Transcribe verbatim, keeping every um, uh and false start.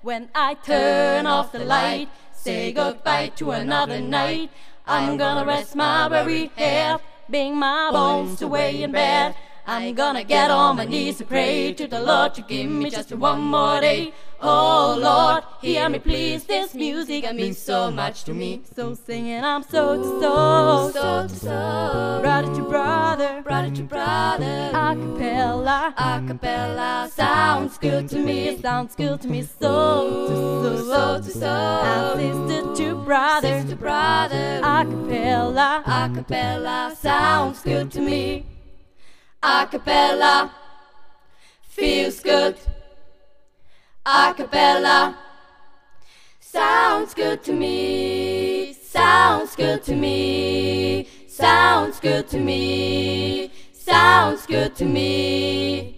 when I turn off the light, say goodbye to another night. I'm gonna rest my weary head, bring my bones away in bed. I'm gonna get on my knees and pray to the Lord to give me just one more day. Oh Lord, hear me please, this music means so much to me. So singing I'm soul to soul, soul to soul, brother to brother, brother to brother, a cappella, a cappella sounds good to me, it sounds good to me. Soul to soul, soul to soul, and sister to brother, sister to brother, a cappella, a cappella sounds good to me. A cappella feels good. A cappella sounds good to me. Sounds good to me. Sounds good to me. Sounds good to me.